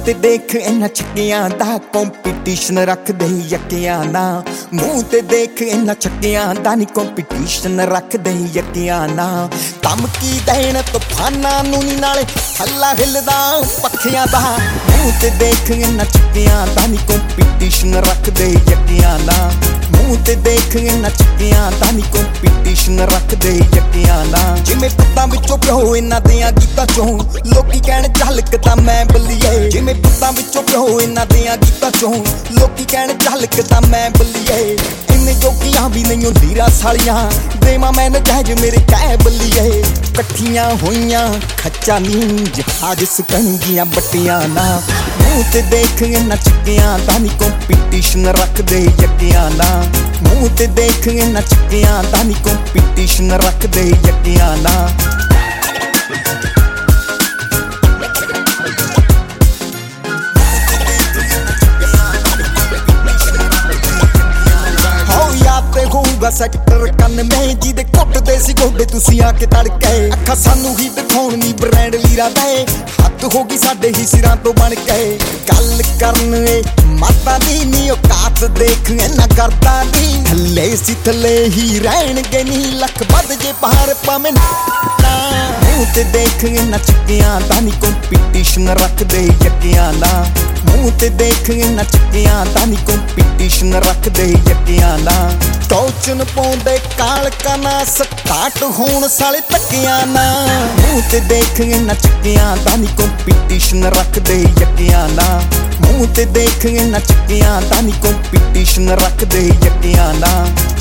ਤੇ ਦੇਖ ਇਹਨਾਂ ਛੱਕਿਆਂ ਦਾ ਕੰਪੀਟੀਸ਼ਨ ਰੱਖਦੇ ਯੱਕਿਆਂ ਨਾ। ਮੂੰਹ ਤੇ ਦੇਖ ਇਹਨਾਂ ਛੱਕਿਆਂ ਦਾ ਨੀ ਕੰਪੀਟੀਸ਼ਨ ਰੱਖਦੇ ਯੱਕਿਆਂ ਨਾ। ਧਮਕੀ ਦੇਣ ਤੂਫਾਨਾਂ ਨੂੰ ਨੀ ਨਾਲੇ ਥੱਲਾ ਹਿੱਲਦਾ ਪੱਖੀਆਂ ਦਾ। ਮੂੰਹ ਤੇ ਦੇਖ ਇਹਨਾਂ ਛੱਕਿਆਂ ਦਾ ਨੀ ਕੰਪੀਟੀਸ਼ਨ ਰੱਖਦੇ ਯੱਕਿਆਂ ਨਾ। ਮੂੰਹ ਤੇ ਦੇਖ ਇਹਨਾਂ ਛੱਕਿਆਂ ਦਾ ਨੀ ਕੰਪੀਟੀਸ਼ਨ ਰੱਖਦੇ ਯੱਕਿਆਂ ਨਾ। ਜਿਵੇਂ ਪੁੱਤਾਂ ਵਿੱਚੋਂ ਪਿਓ ਇਹਨਾਂ ਦਿਆਂ ਗੀਤਾਂ ਚੋਂ ਲੋਕੀ ਕਹਿਣ ਝਲਕਦਾ ਮੈਂ ਬੱਲੀਏ। ਜਿਵੇਂ ਪੁੱਤਾਂ ਵਿੱਚੋਂ ਪਿਓ ਇਹਨਾਂ ਦਿਆਂ ਗੀਤਾਂ ਚੋਂ ਲੋਕੀ ਕਹਿਣ ਝਲਕਦਾ ਮੈਂ ਬੱਲੀਏ। ਇੰਨੇ ਜੋਗੀਆਂ ਵੀ ਨਹੀਂ ਲੀਰਾਂ ਸਾਲੀਆਂ ਦੇਵਾਂ ਮੈਂ ਨਜਾਇਜ਼ ਮੇਰੇ ਕਹਿ ਬੱਲੀਏ। ਇਕੱਠੀਆਂ ਹੋਈਆਂ ਖੱਚਾ ਨੀ ਜਹਾਜ਼ ਸੁਕਣਗੀਆਂ ਬੱਟੀਆਂ ਨਾ। ਮੂੰਹ ਤੇ ਦੇਖ ਇਹਨਾਂ ਛੱਕਿਆਂ ਦਾ ਨੀ ਕੰਪੀਟੀਸ਼ਨ ਰੱਖਦੇ ਯੱਕਿਆਂ ਨਾ। ਮੂੰਹ ਤੇ ਦੇਖ ਇਹਨਾਂ ਛੱਕਿਆਂ ਦਾ ਨੀ ਕੰਪੀਟੀਸ਼ਨ ਰੱਖਦੇ ਯੱਕਿਆਂ ਨਾ। ਸੈਕਟਰ 91 ਜਿਹਦੇ ਕੁੱਟਦੇ ਸੀ ਗੋਡੇ ਤੁਸੀਂ ਆ ਕੇ ਤੜਕੇ। ਅੱਖਾਂ ਸਾਨੂੰ ਹੀ ਦਿਖਾਉਣ ਨੀ ਬ੍ਰਾਂਡ ਲੀਰਾ ਦੇ ਹੱਥ ਹੋ ਗਈ ਸਾਡੇ ਹੀ ਸਿਰਾਂ ਤੋਂ ਬਣ ਕੇ। ਗੱਲ ਕਰਨ ਏ ਮਾਤਾ ਦੀ ਨੀ ਔਕਾਤ ਦੇਖ ਇਹਨਾਂ ਕਰਦਾ ਦੀ। ਥੱਲੇ ਸੀ ਥੱਲੇ ਹੀ ਰਹਿਣਗੇ ਨੀ ਲੱਖ ਵੱਧ ਜੇ ਬਾਹਰ ਭਾਵੇਂ ਮੂੰਹ ਤੇ ਦੇਖ ਇਹਨਾਂ ਛੱਕਿਆਂ ਦਾ ਨੀ ਕੰਪੀਟੀਸ਼ਨ ਰੱਖਦੇ ਯੱਕਿਆਂ ਨਾ। ਮੂੰਹ ਤੇ ਦੇਖ ਇਹਨਾਂ ਛੱਕਿਆਂ ਦਾ ਨੀ ਕੰਪੀਟੀਸ਼ਨ ਰੱਖਦੇ ਯੱਕਿਆਂ ਨਾ। ਟੋਚਨ ਪਾਉਂਦੇ ਕਾਲਕਾਂ ਨਾ ਸਟਾਰਟ ਹੋਣ ਸਾਲੇ ਧੱਕਿਆਂ ਨਾ। ਮੂੰਹ ਤੇ ਦੇਖ ਇਹਨਾਂ ਛੱਕਿਆਂ ਦਾ ਨੀ ਕੰਪੀਟੀਸ਼ਨ ਰੱਖਦੇ ਯੱਕਿਆਂ ਨਾ। ਮੂੰਹ ਤੇ ਦੇਖ ਇਹਨਾਂ ਛੱਕਿਆਂ ਦਾ ਨੀ ਕੰਪੀਟੀਸ਼ਨ ਰੱਖਦੇ ਯੱਕਿਆਂ ਨਾ।